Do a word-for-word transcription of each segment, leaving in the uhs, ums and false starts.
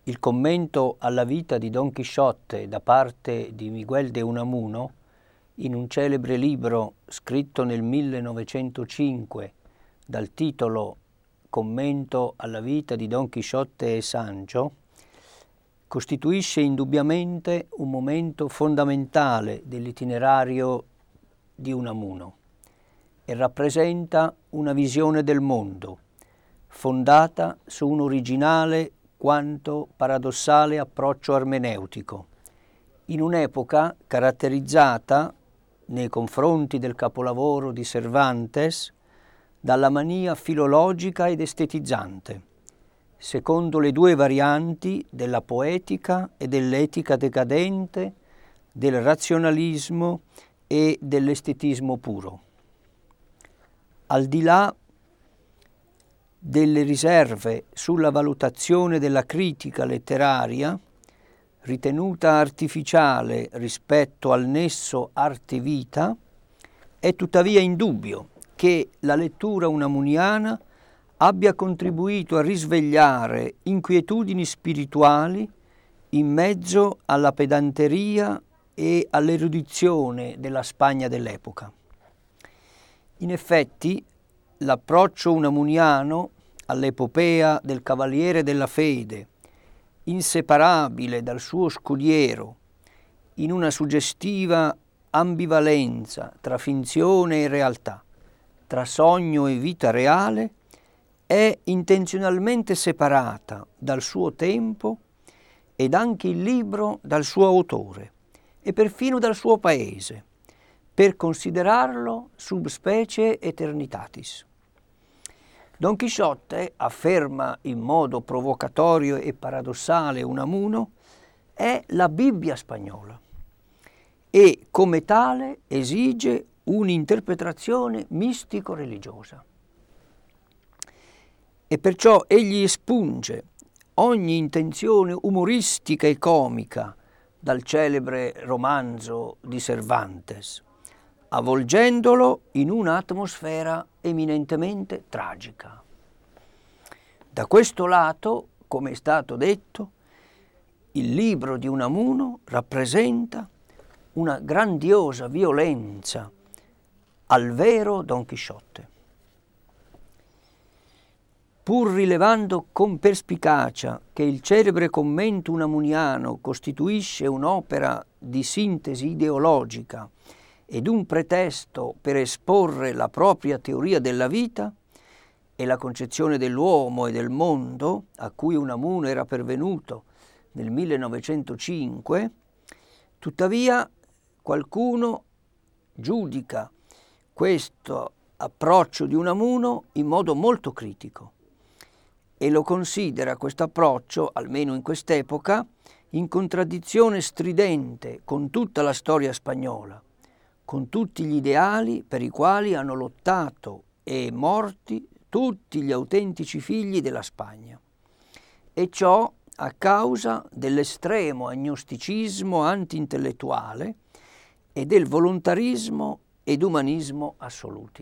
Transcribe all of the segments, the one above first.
Il commento alla vita di Don Chisciotte da parte di Miguel de Unamuno, in un celebre libro scritto nel millenovecentocinque dal titolo Commento alla vita di Don Chisciotte e Sancho, costituisce indubbiamente un momento fondamentale dell'itinerario di Unamuno e rappresenta una visione del mondo fondata su un originale quanto paradossale approccio ermeneutico, in un'epoca caratterizzata, nei confronti del capolavoro di Cervantes, dalla mania filologica ed estetizzante, secondo le due varianti della poetica e dell'etica decadente, del razionalismo e dell'estetismo puro. Al di là delle riserve sulla valutazione della critica letteraria, ritenuta artificiale rispetto al nesso arte-vita, è tuttavia indubbio che la lettura unamuniana abbia contribuito a risvegliare inquietudini spirituali in mezzo alla pedanteria e all'erudizione della Spagna dell'epoca. In effetti, l'approccio unamuniano all'epopea del Cavaliere della Fede, inseparabile dal suo scudiero, in una suggestiva ambivalenza tra finzione e realtà, tra sogno e vita reale, è intenzionalmente separata dal suo tempo ed anche il libro dal suo autore e perfino dal suo paese, per considerarlo subspecie eternitatis. Don Chisciotte, afferma in modo provocatorio e paradossale Unamuno, è la Bibbia spagnola e come tale esige un'interpretazione mistico-religiosa. E perciò egli espunge ogni intenzione umoristica e comica dal celebre romanzo di Cervantes, avvolgendolo in un'atmosfera eminentemente tragica. Da questo lato, come è stato detto, il libro di Unamuno rappresenta una grandiosa violenza al vero Don Chisciotte. Pur rilevando con perspicacia che il celebre commento unamuniano costituisce un'opera di sintesi ideologica ed un pretesto per esporre la propria teoria della vita e la concezione dell'uomo e del mondo a cui Unamuno era pervenuto nel millenovecentocinque, tuttavia qualcuno giudica questo approccio di Unamuno in modo molto critico e lo considera questo approccio, almeno in quest'epoca, in contraddizione stridente con tutta la storia spagnola, con tutti gli ideali per i quali hanno lottato e morti tutti gli autentici figli della Spagna, e ciò a causa dell'estremo agnosticismo anti-intellettuale e del volontarismo ed umanismo assoluti.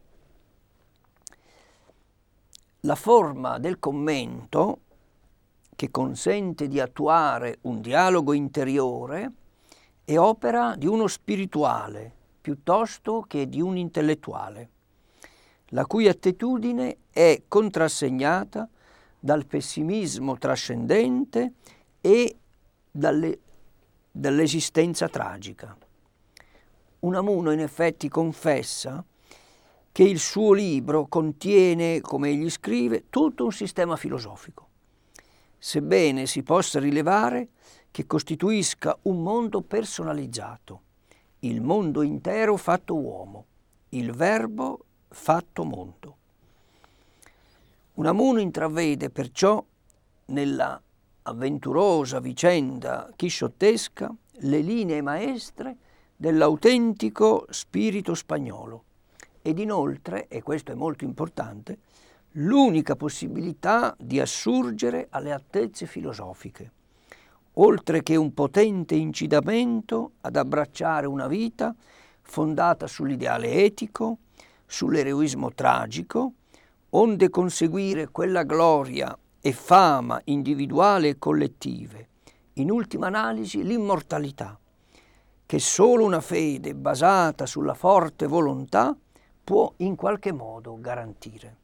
La forma del commento, che consente di attuare un dialogo interiore, è opera di uno spirituale piuttosto che di un intellettuale, la cui attitudine è contrassegnata dal pessimismo trascendente e dalle, dall'esistenza tragica. Unamuno in effetti confessa che il suo libro contiene, come egli scrive, tutto un sistema filosofico, sebbene si possa rilevare che costituisca un mondo personalizzato, il mondo intero fatto uomo, il verbo fatto mondo. Unamuno intravede perciò nella avventurosa vicenda chisciottesca le linee maestre dell'autentico spirito spagnolo ed inoltre, e questo è molto importante, l'unica possibilità di assurgere alle altezze filosofiche, oltre che un potente incitamento ad abbracciare una vita fondata sull'ideale etico, sull'eroismo tragico, onde conseguire quella gloria e fama individuale e collettive, in ultima analisi l'immortalità, che solo una fede basata sulla forte volontà può in qualche modo garantire.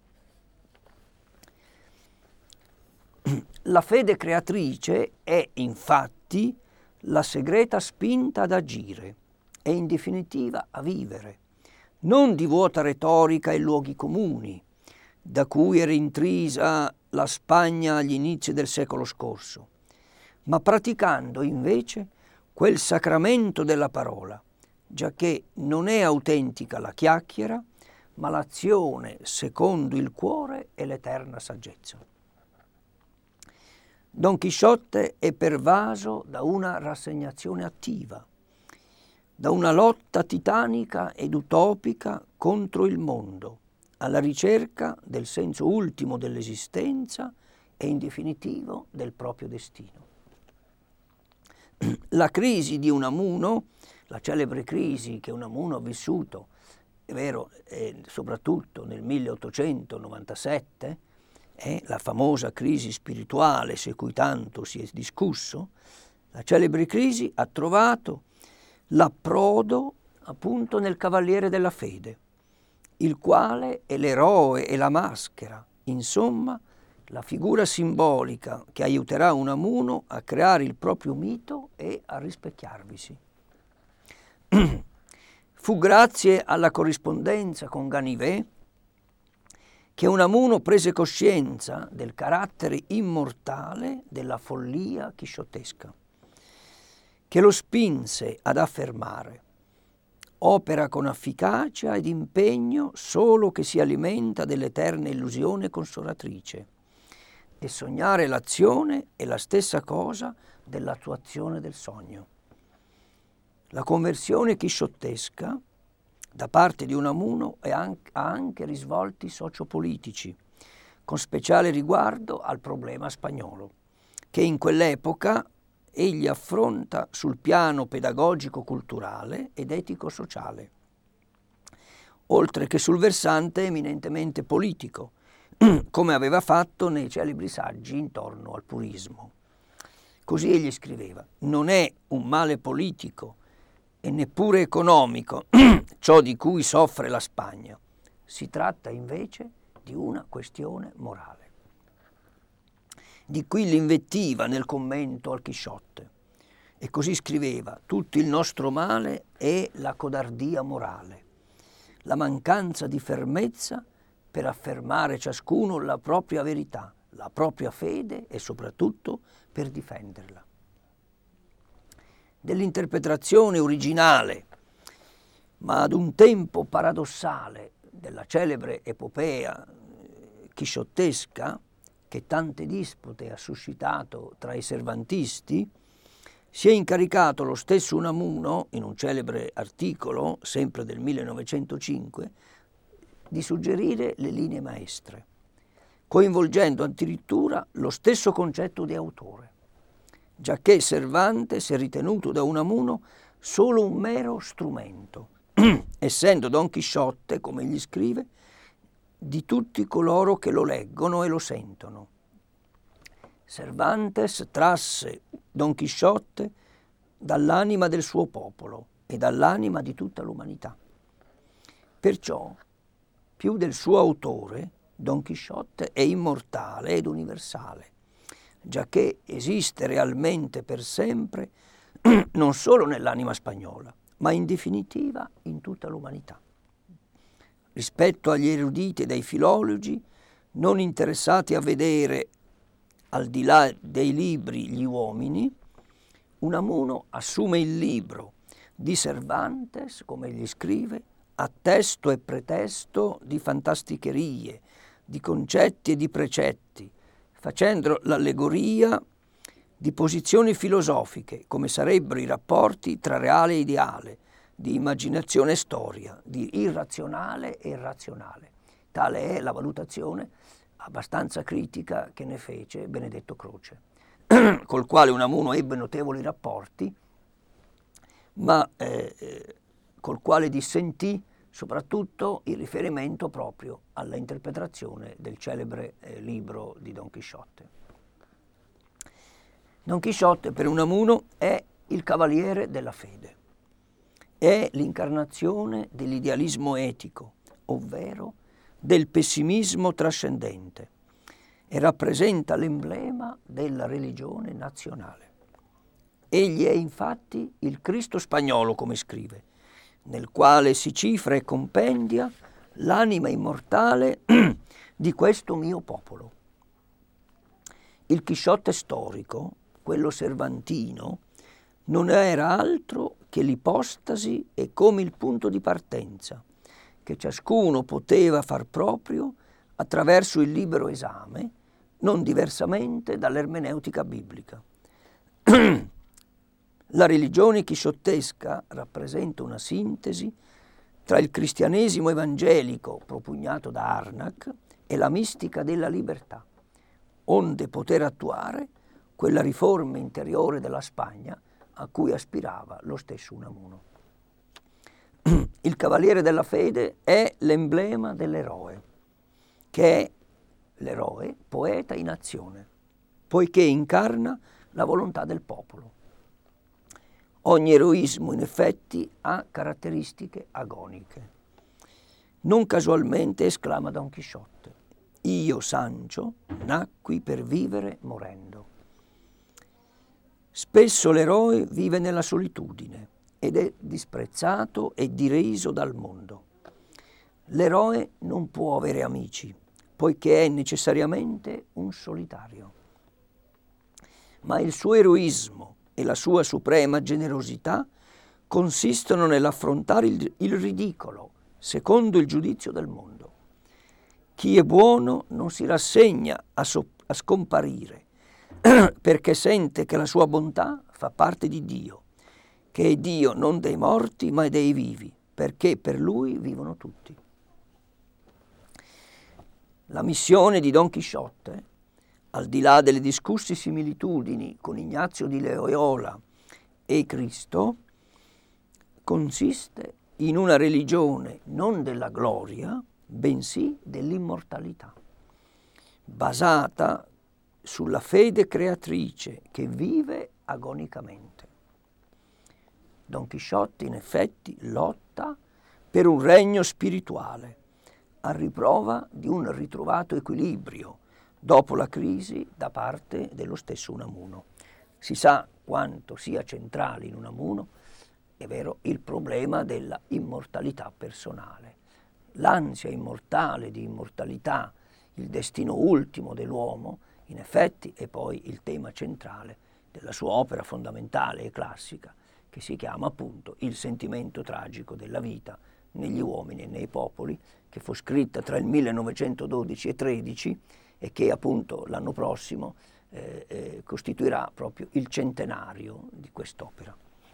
La fede creatrice è infatti la segreta spinta ad agire e in definitiva a vivere, non di vuota retorica e luoghi comuni, da cui era intrisa la Spagna agli inizi del secolo scorso, ma praticando invece quel sacramento della parola, giacché non è autentica la chiacchiera, ma l'azione secondo il cuore e l'eterna saggezza. Don Chisciotte è pervaso da una rassegnazione attiva, da una lotta titanica ed utopica contro il mondo, alla ricerca del senso ultimo dell'esistenza e in definitivo del proprio destino. La crisi di Unamuno, la celebre crisi che Unamuno ha vissuto, è vero, eh, soprattutto nel milleottocentonovantasette, eh, la famosa crisi spirituale su cui tanto si è discusso, la celebre crisi ha trovato l'approdo appunto nel Cavaliere della Fede, il quale è l'eroe e la maschera, insomma la figura simbolica che aiuterà Unamuno a creare il proprio mito e a rispecchiarvisi. Fu grazie alla corrispondenza con Ganivet che Unamuno prese coscienza del carattere immortale della follia chisciottesca, che lo spinse ad affermare: opera con efficacia ed impegno solo che si alimenta dell'eterna illusione consolatrice, e sognare l'azione è la stessa cosa dell'attuazione del sogno. La conversione chisciottesca da parte di Unamuno ha anche risvolti sociopolitici, con speciale riguardo al problema spagnolo, che in quell'epoca egli affronta sul piano pedagogico-culturale ed etico-sociale, oltre che sul versante eminentemente politico, come aveva fatto nei celebri saggi intorno al purismo. Così egli scriveva: non è un male politico e neppure economico ciò di cui soffre la Spagna, si tratta invece di una questione morale. Di qui l'invettiva nel commento al Chisciotte. E così scriveva: tutto il nostro male è la codardia morale, la mancanza di fermezza per affermare ciascuno la propria verità, la propria fede e soprattutto per difenderla. Dell'interpretazione originale, ma ad un tempo paradossale, della celebre epopea chisciottesca, che tante dispute ha suscitato tra i cervantisti, si è incaricato lo stesso Unamuno, in un celebre articolo, sempre del millenovecentocinque, di suggerire le linee maestre, coinvolgendo addirittura lo stesso concetto di autore, giacché Cervantes è ritenuto da Unamuno solo un mero strumento, essendo Don Chisciotte, come egli scrive, di tutti coloro che lo leggono e lo sentono. Cervantes trasse Don Chisciotte dall'anima del suo popolo e dall'anima di tutta l'umanità. Perciò, più del suo autore, Don Chisciotte è immortale ed universale, giacché esiste realmente per sempre non solo nell'anima spagnola, ma in definitiva in tutta l'umanità. Rispetto agli eruditi e ai filologi, non interessati a vedere al di là dei libri gli uomini, Unamuno assume il libro di Cervantes, come egli scrive, a testo e pretesto di fantasticherie, di concetti e di precetti, facendo l'allegoria di posizioni filosofiche, come sarebbero i rapporti tra reale e ideale, di immaginazione e storia, di irrazionale e irrazionale. Tale è la valutazione abbastanza critica che ne fece Benedetto Croce, col quale Unamuno ebbe notevoli rapporti, ma eh, col quale dissentì soprattutto il riferimento proprio alla interpretazione del celebre eh, libro di Don Chisciotte. Don Chisciotte per Unamuno è il cavaliere della fede, è l'incarnazione dell'idealismo etico, ovvero del pessimismo trascendente, e rappresenta l'emblema della religione nazionale. Egli è infatti il Cristo spagnolo, come scrive, nel quale si cifra e compendia l'anima immortale di questo mio popolo. Il Chisciotte storico, quello cervantino, non era altro che l'ipostasi e come il punto di partenza che ciascuno poteva far proprio attraverso il libero esame, non diversamente dall'ermeneutica biblica. La religione chisciottesca rappresenta una sintesi tra il cristianesimo evangelico propugnato da Harnack e la mistica della libertà, onde poter attuare quella riforma interiore della Spagna a cui aspirava lo stesso Unamuno. Il cavaliere della fede è l'emblema dell'eroe, che è l'eroe poeta in azione, poiché incarna la volontà del popolo. Ogni eroismo, in effetti, ha caratteristiche agoniche. Non casualmente esclama Don Chisciotte: «Io, Sancho, nacqui per vivere morendo». Spesso l'eroe vive nella solitudine ed è disprezzato e diriso dal mondo. L'eroe non può avere amici, poiché è necessariamente un solitario. Ma il suo eroismo e la sua suprema generosità consistono nell'affrontare il, il ridicolo, secondo il giudizio del mondo. Chi è buono non si rassegna a, so, a scomparire, perché sente che la sua bontà fa parte di Dio, che è Dio non dei morti ma dei vivi, perché per Lui vivono tutti. La missione di Don Chisciotte, al di là delle discusse similitudini con Ignazio di Loyola e Cristo, consiste in una religione non della gloria, bensì dell'immortalità, basata sulla fede creatrice che vive agonicamente. Don Chisciotte, in effetti, lotta per un regno spirituale, a riprova di un ritrovato equilibrio dopo la crisi da parte dello stesso Unamuno. Si sa quanto sia centrale in Unamuno, è vero, il problema della immortalità personale. L'ansia immortale di immortalità, il destino ultimo dell'uomo, in effetti è poi il tema centrale della sua opera fondamentale e classica, che si chiama appunto Il sentimento tragico della vita negli uomini e nei popoli, che fu scritta tra il millenovecentododici e tredici e che appunto l'anno prossimo eh, eh, costituirà proprio il centenario di quest'opera.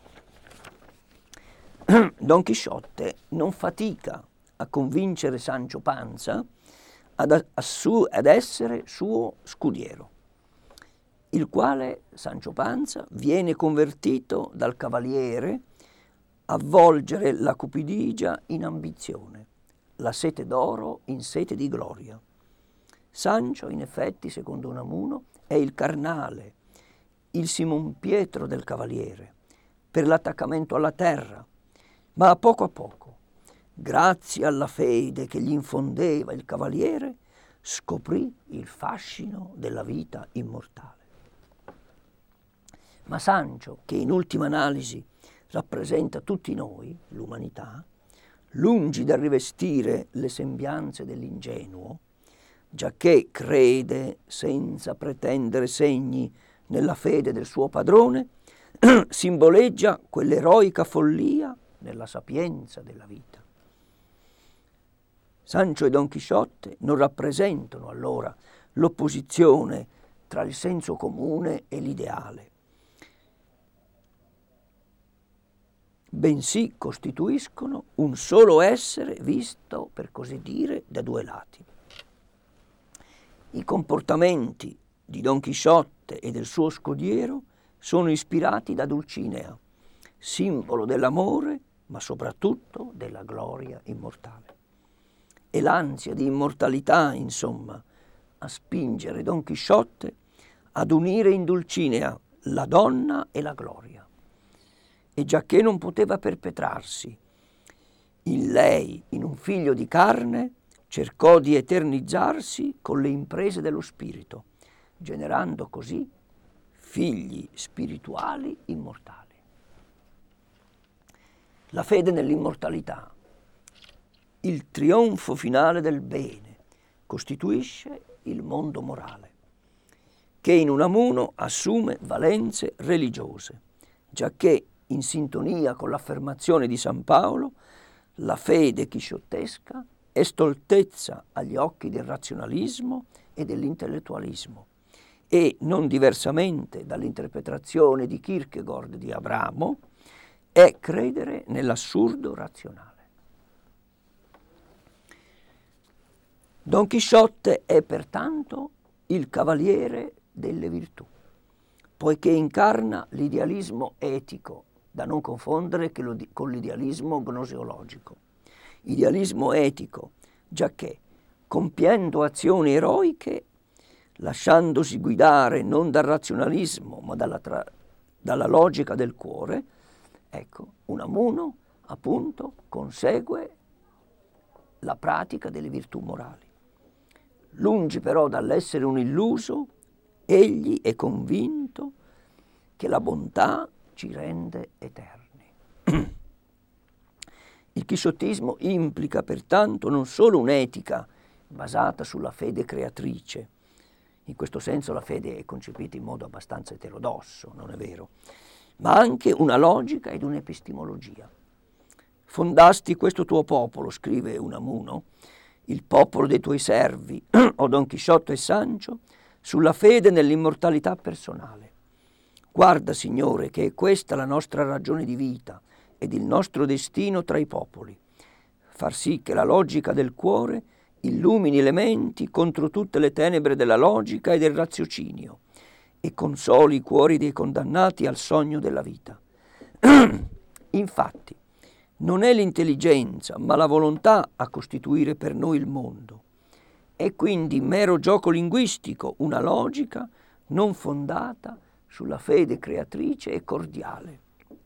Don Chisciotte non fatica a convincere Sancho Panza ad, a su, ad essere suo scudiero, il quale Sancho Panza viene convertito dal cavaliere a volgere la cupidigia in ambizione, la sete d'oro in sete di gloria. Sancho, in effetti, secondo Unamuno, è il carnale, il Simon Pietro del cavaliere, per l'attaccamento alla terra, ma a poco a poco, grazie alla fede che gli infondeva il cavaliere, scoprì il fascino della vita immortale. Ma Sancho, che in ultima analisi rappresenta tutti noi, l'umanità, lungi dal rivestire le sembianze dell'ingenuo, giacché crede senza pretendere segni nella fede del suo padrone, simboleggia quell'eroica follia nella sapienza della vita. Sancho e Don Chisciotte non rappresentano allora l'opposizione tra il senso comune e l'ideale, bensì costituiscono un solo essere visto, per così dire, da due lati. I comportamenti di Don Chisciotte e del suo scudiero sono ispirati da Dulcinea, simbolo dell'amore, ma soprattutto della gloria immortale. E l'ansia di immortalità, insomma, a spingere Don Chisciotte ad unire in Dulcinea la donna e la gloria. E giacché non poteva perpetrarsi in lei, in un figlio di carne, cercò di eternizzarsi con le imprese dello spirito, generando così figli spirituali immortali. La fede nell'immortalità, il trionfo finale del bene, costituisce il mondo morale, che in Unamuno assume valenze religiose, giacché in sintonia con l'affermazione di San Paolo, la fede chisciottesca è stoltezza agli occhi del razionalismo e dell'intellettualismo, e, non diversamente dall'interpretazione di Kierkegaard di Abramo, è credere nell'assurdo razionale. Don Chisciotte è pertanto il cavaliere delle virtù, poiché incarna l'idealismo etico, da non confondere con l'idealismo gnoseologico. Idealismo etico, giacché, compiendo azioni eroiche, lasciandosi guidare non dal razionalismo, ma dalla, tra, dalla logica del cuore, ecco, Unamuno, appunto, consegue la pratica delle virtù morali. Lungi però dall'essere un illuso, egli è convinto che la bontà ci rende eterni. Il chisciottismo implica pertanto non solo un'etica basata sulla fede creatrice, in questo senso la fede è concepita in modo abbastanza eterodosso, non è vero, ma anche una logica ed un'epistemologia. Fondasti questo tuo popolo, scrive Unamuno, il popolo dei tuoi servi, o Don Chisciotte e Sancho, sulla fede nell'immortalità personale. Guarda, Signore, che è questa la nostra ragione di vita ed il nostro destino tra i popoli, far sì che la logica del cuore illumini le menti contro tutte le tenebre della logica e del raziocinio e consoli i cuori dei condannati al sogno della vita. Infatti, non è l'intelligenza, ma la volontà a costituire per noi il mondo. È quindi mero gioco linguistico, una logica non fondata sulla fede creatrice e cordiale.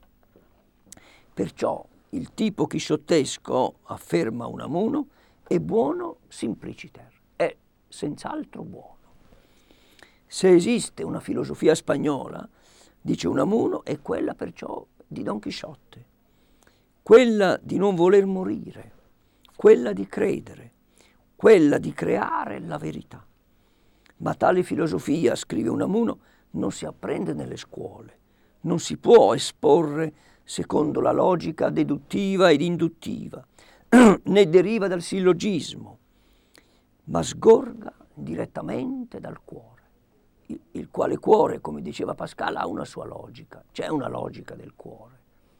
Perciò il tipo chisciottesco, afferma Unamuno, è buono simpliciter, è senz'altro buono. Se esiste una filosofia spagnola, dice Unamuno, è quella perciò di Don Chisciotte, quella di non voler morire, quella di credere, quella di creare la verità. Ma tale filosofia, scrive Unamuno, non si apprende nelle scuole, non si può esporre secondo la logica deduttiva ed induttiva, né deriva dal sillogismo, ma sgorga direttamente dal cuore, il, il quale cuore, come diceva Pascal, ha una sua logica, c'è una logica del cuore.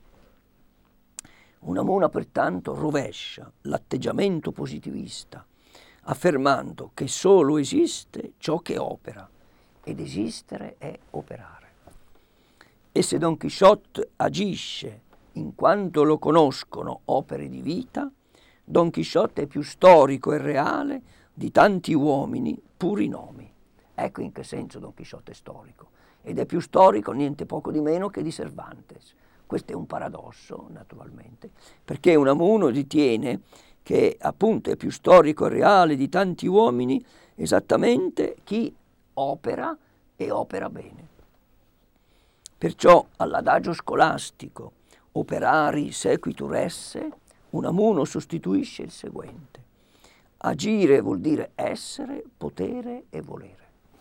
Unamuno pertanto rovescia l'atteggiamento positivista, affermando che solo esiste ciò che opera, ed esistere è operare. E se Don Chisciotte agisce in quanto lo conoscono opere di vita, Don Chisciotte è più storico e reale di tanti uomini puri nomi. Ecco in che senso Don Chisciotte è storico, ed è più storico niente poco di meno che di Cervantes. Questo è un paradosso, naturalmente, perché Unamuno ritiene che appunto è più storico e reale di tanti uomini esattamente chi opera e opera bene. Perciò all'adagio scolastico operari sequitur esse, Unamuno sostituisce il seguente: agire vuol dire essere, potere e volere.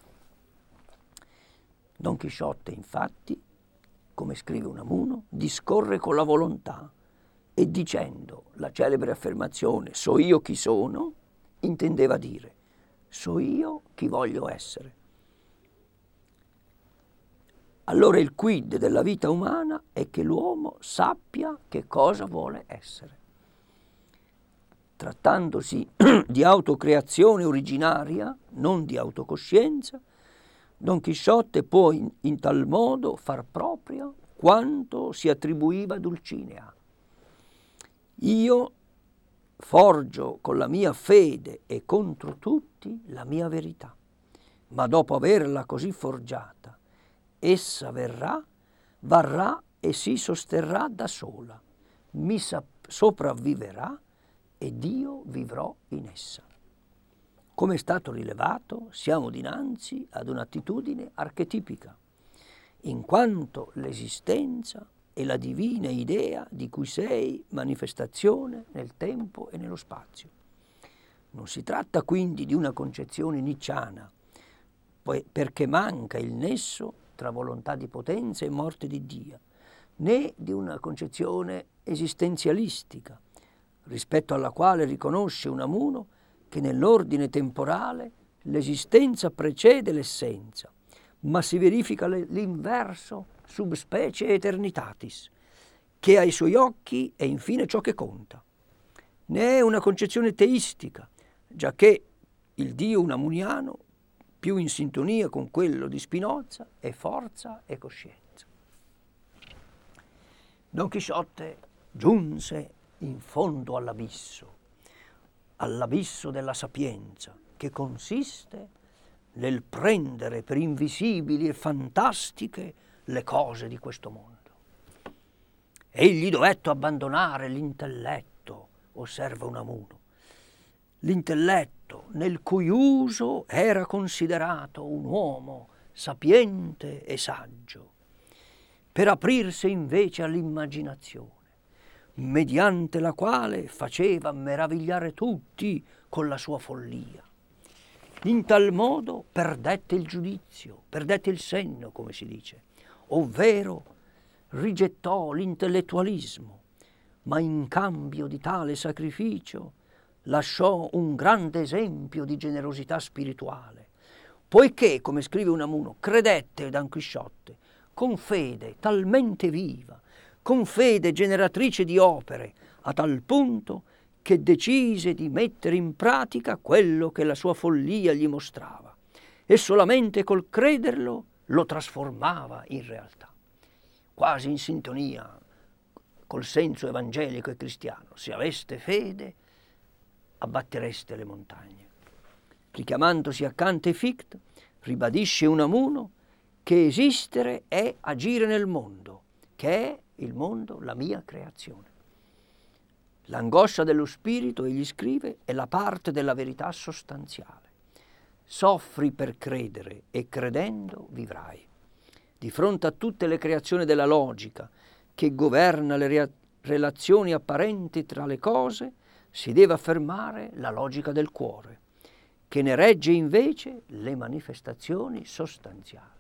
Don Chisciotte, infatti, come scrive Unamuno, discorre con la volontà e dicendo la celebre affermazione «so io chi sono», intendeva dire «so io chi voglio essere». Allora il quid della vita umana è che l'uomo sappia che cosa vuole essere. Trattandosi di autocreazione originaria, non di autocoscienza, Don Chisciotte può in, in tal modo far proprio quanto si attribuiva Dulcinea. Io forgio con la mia fede e contro tutti la mia verità, ma dopo averla così forgiata essa verrà, varrà e si sosterrà da sola, mi sopravviverà ed io vivrò in essa. Come è stato rilevato, siamo dinanzi ad un'attitudine archetipica, in quanto l'esistenza è la divina idea di cui sei manifestazione nel tempo e nello spazio. Non si tratta quindi di una concezione nicciana, perché manca il nesso tra volontà di potenza e morte di Dio, né di una concezione esistenzialistica, rispetto alla quale riconosce Unamuno che nell'ordine temporale l'esistenza precede l'essenza, ma si verifica l'inverso sub specie eternitatis, che ai suoi occhi è infine ciò che conta. Ne è una concezione teistica, giacché il Dio unamuniano, più in sintonia con quello di Spinoza, è forza e coscienza. Don Chisciotte giunse in fondo all'abisso, all'abisso della sapienza, che consiste nel prendere per invisibili e fantastiche le cose di questo mondo. Egli dovette abbandonare l'intelletto, osserva Unamuno, l'intelletto nel cui uso era considerato un uomo sapiente e saggio, per aprirsi invece all'immaginazione, mediante la quale faceva meravigliare tutti con la sua follia. In tal modo perdette il giudizio, perdette il senno, come si dice, ovvero rigettò l'intellettualismo, ma in cambio di tale sacrificio lasciò un grande esempio di generosità spirituale, poiché, come scrive Unamuno, credette Don Chisciotte con fede talmente viva, con fede generatrice di opere, a tal punto che decise di mettere in pratica quello che la sua follia gli mostrava, e solamente col crederlo lo trasformava in realtà, quasi in sintonia col senso evangelico e cristiano. Se aveste fede, abbattereste le montagne. Richiamandosi a Kant e Fichte, ribadisce Unamuno che esistere è agire nel mondo, che è il mondo la mia creazione. L'angoscia dello spirito, egli scrive, è la parte della verità sostanziale. Soffri per credere e credendo vivrai. Di fronte a tutte le creazioni della logica che governa le rea- relazioni apparenti tra le cose, si deve affermare la logica del cuore, che ne regge invece le manifestazioni sostanziali.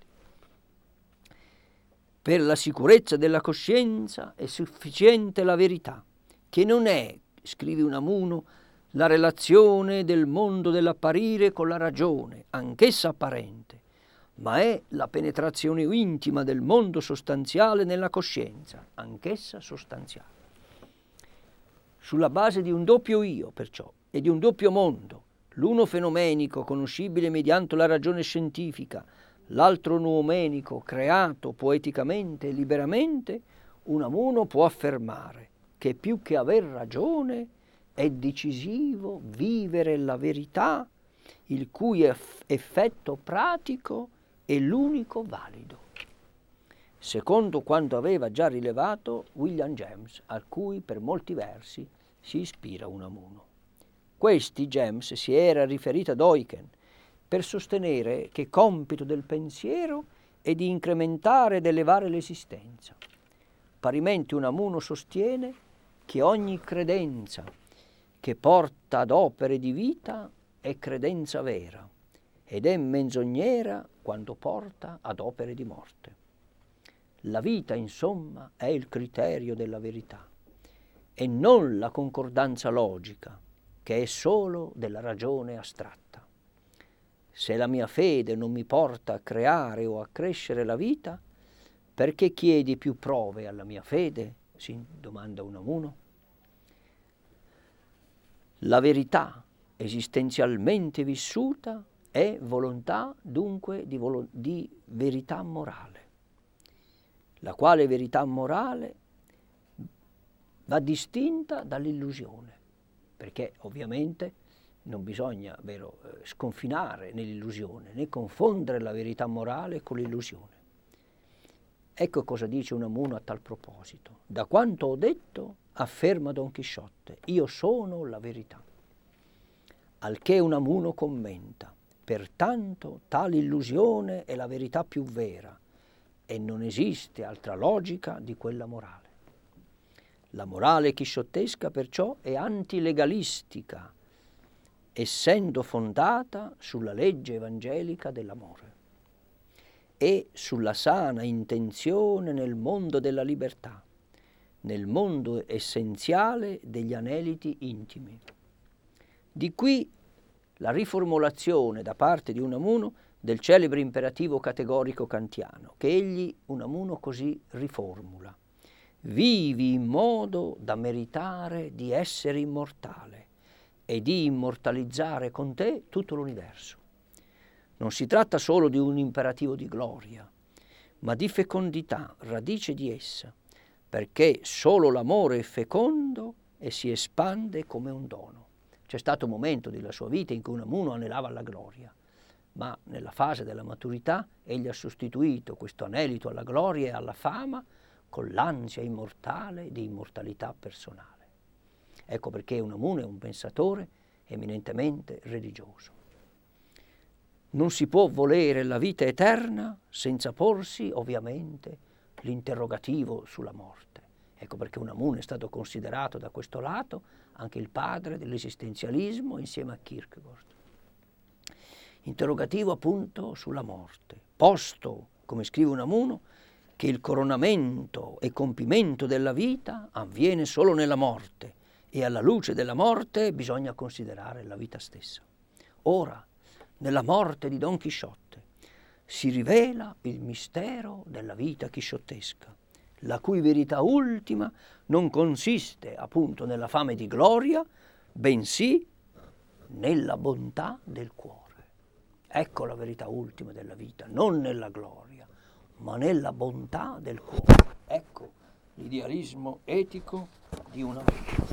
Per la sicurezza della coscienza è sufficiente la verità, che non è, scrive Unamuno, la relazione del mondo dell'apparire con la ragione, anch'essa apparente, ma è la penetrazione intima del mondo sostanziale nella coscienza, anch'essa sostanziale. Sulla base di un doppio io, perciò, e di un doppio mondo, l'uno fenomenico, conoscibile mediante la ragione scientifica, l'altro noumenico, creato poeticamente e liberamente, Unamuno può affermare che più che aver ragione è decisivo vivere la verità, il cui effetto pratico è l'unico valido, secondo quanto aveva già rilevato William James, a cui per molti versi si ispira Unamuno. Questi James si era riferito ad Eucken per sostenere che compito del pensiero è di incrementare ed elevare l'esistenza. Parimenti Unamuno sostiene che ogni credenza che porta ad opere di vita è credenza vera ed è menzognera quando porta ad opere di morte. La vita, insomma, è il criterio della verità e non la concordanza logica, che è solo della ragione astratta. Se la mia fede non mi porta a creare o a crescere la vita, perché chiedi più prove alla mia fede? Si domanda Unamuno. La verità esistenzialmente vissuta è volontà, dunque, di, volo- di verità morale, la quale verità morale va distinta dall'illusione, perché ovviamente non bisogna, vero, sconfinare nell'illusione, né confondere la verità morale con l'illusione. Ecco cosa dice Unamuno a tal proposito. Da quanto ho detto, afferma Don Chisciotte, io sono la verità. Al che Unamuno commenta, pertanto tale illusione è la verità più vera e non esiste altra logica di quella morale. La morale chisciottesca perciò è antilegalistica, essendo fondata sulla legge evangelica dell'amore e sulla sana intenzione nel mondo della libertà, nel mondo essenziale degli aneliti intimi. Di qui la riformulazione da parte di Unamuno del celebre imperativo categorico kantiano, che egli, Unamuno, così riformula. Vivi in modo da meritare di essere immortale e di immortalizzare con te tutto l'universo. Non si tratta solo di un imperativo di gloria, ma di fecondità, radice di essa, perché solo l'amore è fecondo e si espande come un dono. C'è stato un momento della sua vita in cui Unamuno anelava alla gloria, ma nella fase della maturità egli ha sostituito questo anelito alla gloria e alla fama con l'ansia immortale di immortalità personale. Ecco perché Unamuno è un pensatore eminentemente religioso. Non si può volere la vita eterna senza porsi, ovviamente, l'interrogativo sulla morte. Ecco perché Unamuno è stato considerato da questo lato anche il padre dell'esistenzialismo insieme a Kierkegaard. Interrogativo appunto sulla morte, posto, come scrive Unamuno, che il coronamento e compimento della vita avviene solo nella morte e alla luce della morte bisogna considerare la vita stessa. Ora, nella morte di Don Chisciotte si rivela il mistero della vita chisciottesca, la cui verità ultima non consiste appunto nella fame di gloria, bensì nella bontà del cuore. Ecco la verità ultima della vita, non nella gloria, ma nella bontà del cuore. Ecco l'idealismo etico di Unamuno.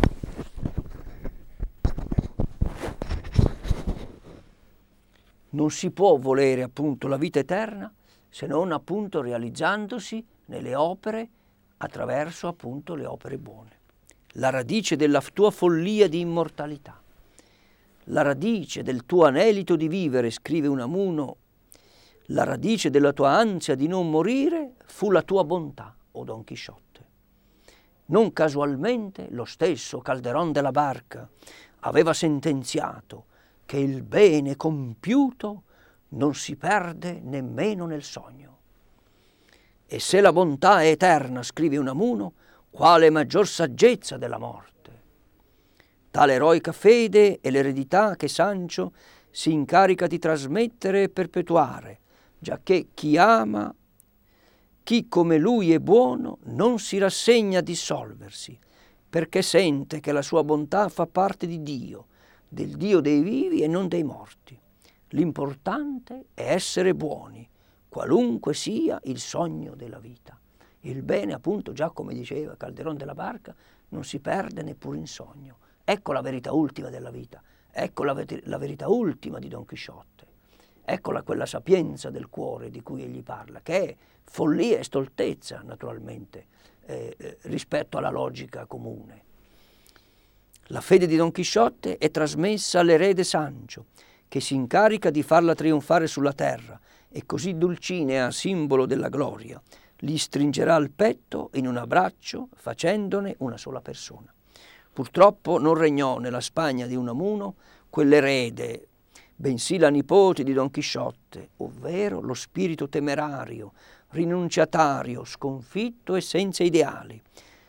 Non si può volere appunto la vita eterna se non appunto realizzandosi nelle opere attraverso appunto le opere buone. La radice della tua follia di immortalità, la radice del tuo anelito di vivere, scrive Unamuno, la radice della tua ansia di non morire fu la tua bontà, o Don Chisciotte. Non casualmente lo stesso Calderón de la Barca aveva sentenziato che il bene compiuto non si perde nemmeno nel sogno. E se la bontà è eterna, scrive Unamuno, quale maggior saggezza della morte? Tale eroica fede è l'eredità che Sancho si incarica di trasmettere e perpetuare, giacché chi ama, chi come lui è buono, non si rassegna a dissolversi, perché sente che la sua bontà fa parte di Dio, del Dio dei vivi e non dei morti. L'importante è essere buoni, qualunque sia il sogno della vita. Il bene, appunto, già come diceva Calderón de la Barca, non si perde neppure in sogno. Ecco la verità ultima della vita, ecco la, ver- la verità ultima di Don Chisciotte, eccola quella sapienza del cuore di cui egli parla, che è follia e stoltezza, naturalmente, eh, rispetto alla logica comune. La fede di Don Chisciotte è trasmessa all'erede Sancho, che si incarica di farla trionfare sulla terra e così Dulcinea, simbolo della gloria, li stringerà al petto in un abbraccio facendone una sola persona. Purtroppo non regnò nella Spagna di Unamuno quell'erede, bensì la nipote di Don Chisciotte, ovvero lo spirito temerario, rinunciatario, sconfitto e senza ideali,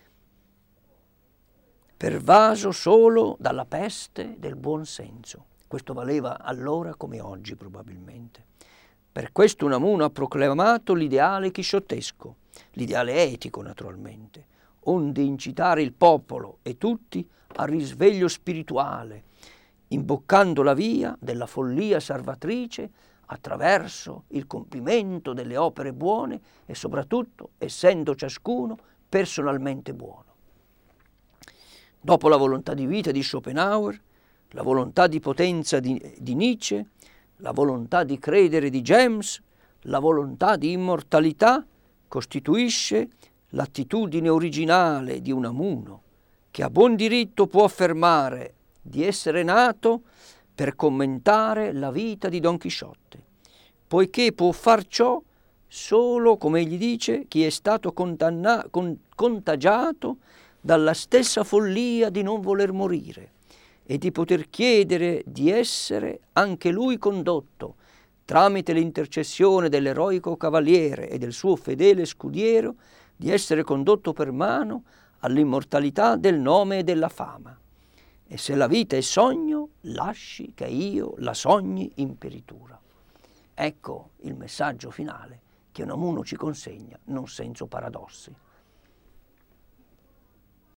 pervaso solo dalla peste del buon senso. Questo valeva allora come oggi probabilmente. Per questo Unamuno ha proclamato l'ideale chisciottesco, l'ideale etico naturalmente, onde incitare il popolo e tutti al risveglio spirituale, imboccando la via della follia salvatrice attraverso il compimento delle opere buone e soprattutto essendo ciascuno personalmente buono. Dopo la volontà di vita di Schopenhauer, la volontà di potenza di, di Nietzsche, la volontà di credere di James, la volontà di immortalità costituisce l'attitudine originale di Unamuno, che a buon diritto può affermare di essere nato per commentare la vita di Don Chisciotte, poiché può far ciò solo, come egli dice, chi è stato contanna- con- contagiato dalla stessa follia di non voler morire e di poter chiedere di essere anche lui condotto, tramite l'intercessione dell'eroico cavaliere e del suo fedele scudiero, di essere condotto per mano all'immortalità del nome e della fama. E se la vita è sogno, lasci che io la sogni in peritura. Ecco il messaggio finale che Unamuno ci consegna, non senza paradossi.